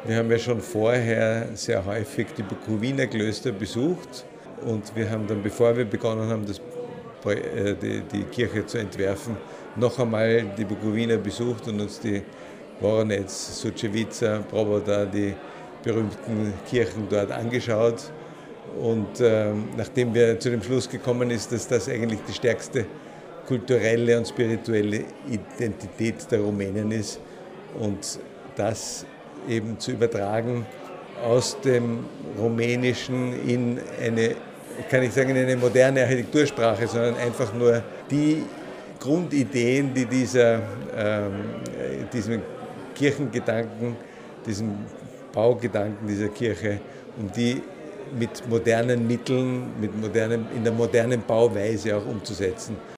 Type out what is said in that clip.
Wir haben ja schon vorher sehr häufig die Bukowiner Klöster besucht und wir haben dann, bevor wir begonnen haben, die Kirche zu entwerfen, noch einmal die Bukowiner besucht und uns die Voronezh, Sucevica, Proboda, die berühmten Kirchen dort angeschaut. Und nachdem wir zu dem Schluss gekommen sind, dass das eigentlich die stärkste kulturelle und spirituelle Identität der Rumänen ist und das eben zu übertragen aus dem Rumänischen in eine, kann ich sagen, in eine moderne Architektursprache, sondern einfach nur die Grundideen, die diesem Kirchengedanken, diesem Baugedanken dieser Kirche, um die mit modernen Mitteln, in der modernen Bauweise auch umzusetzen.